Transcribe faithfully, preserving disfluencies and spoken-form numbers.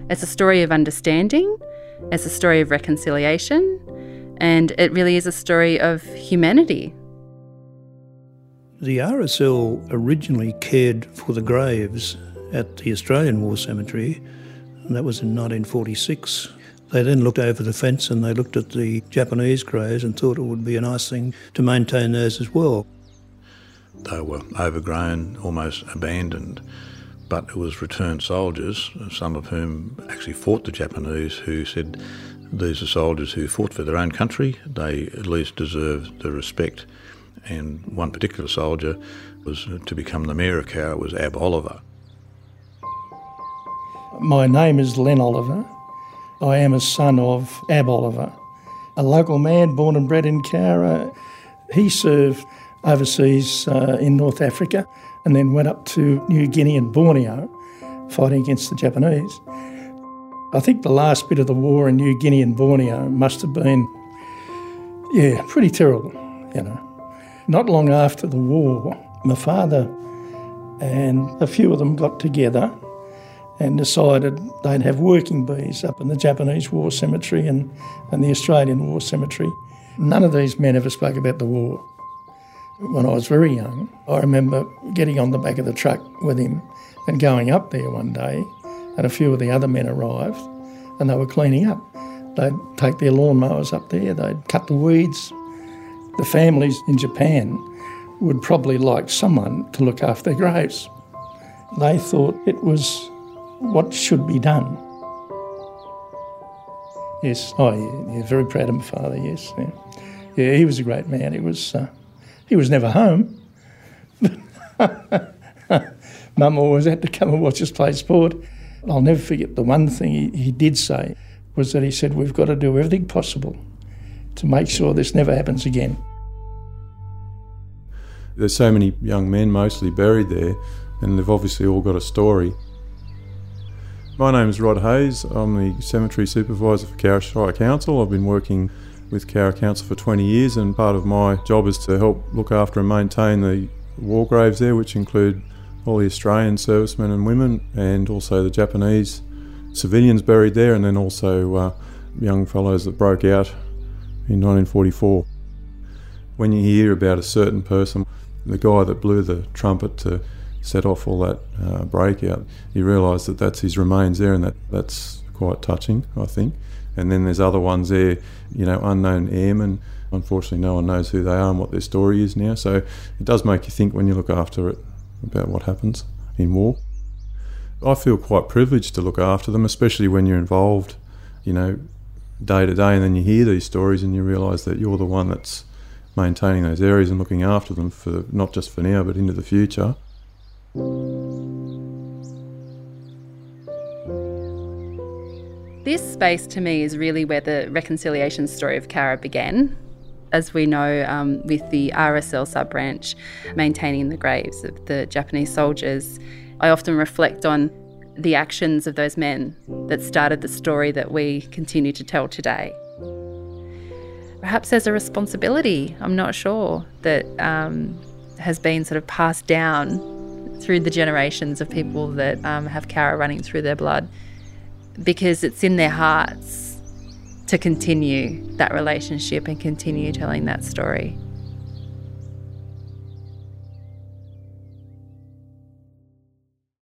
It's a story of understanding, it's a story of reconciliation, and it really is a story of humanity. The R S L originally cared for the graves at the Australian War Cemetery, and that was in nineteen forty-six. They then looked over the fence and they looked at the Japanese graves and thought it would be a nice thing to maintain those as well. They were overgrown, almost abandoned, but it was returned soldiers, some of whom actually fought the Japanese, who said these are soldiers who fought for their own country. They at least deserve the respect. And one particular soldier was to become the Mayor of Cowra was Ab Oliver. My name is Len Oliver. I am a son of Ab Oliver, a local man born and bred in Cowra. He served overseas uh, in North Africa and then went up to New Guinea and Borneo fighting against the Japanese. I think the last bit of the war in New Guinea and Borneo must have been, yeah, pretty terrible, you know. Not long after the war, my father and a few of them got together and decided they'd have working bees up in the Japanese War Cemetery and, and the Australian War Cemetery. None of these men ever spoke about the war. When I was very young, I remember getting on the back of the truck with him and going up there one day, and a few of the other men arrived and they were cleaning up. They'd take their lawnmowers up there, they'd cut the weeds. The families in Japan would probably like someone to look after their graves. They thought it was what should be done. Yes, oh yeah, yeah, very proud of my father, yes. Yeah, yeah he was a great man. He was, uh, he was never home. Mum always had to come and watch us play sport. I'll never forget the one thing he, he did say was that he said, we've got to do everything possible to make sure this never happens again. There's so many young men mostly buried there, and they've obviously all got a story. My name is Rod Hayes. I'm the Cemetery Supervisor for Cowra Shire Council. I've been working with Cowra Council for twenty years, and part of my job is to help look after and maintain the war graves there, which include all the Australian servicemen and women, and also the Japanese civilians buried there, and then also uh, young fellows that broke out in nineteen forty-four. When you hear about a certain person, the guy that blew the trumpet to set off all that uh, breakout, you realise that that's his remains there, and that, that's quite touching, I think. And then there's other ones there, you know, unknown airmen. Unfortunately, no one knows who they are and what their story is now. So it does make you think when you look after it about what happens in war. I feel quite privileged to look after them, especially when you're involved, you know, day to day, and then you hear these stories and you realise that you're the one that's maintaining those areas and looking after them for not just for now but into the future. This space to me is really where the reconciliation story of Cowra began. As we know, um, with the R S L sub-branch maintaining the graves of the Japanese soldiers, I often reflect on the actions of those men that started the story that we continue to tell today. Perhaps there's a responsibility, I'm not sure, that um, has been sort of passed down through the generations of people that um, have Cowra running through their blood, because it's in their hearts to continue that relationship and continue telling that story.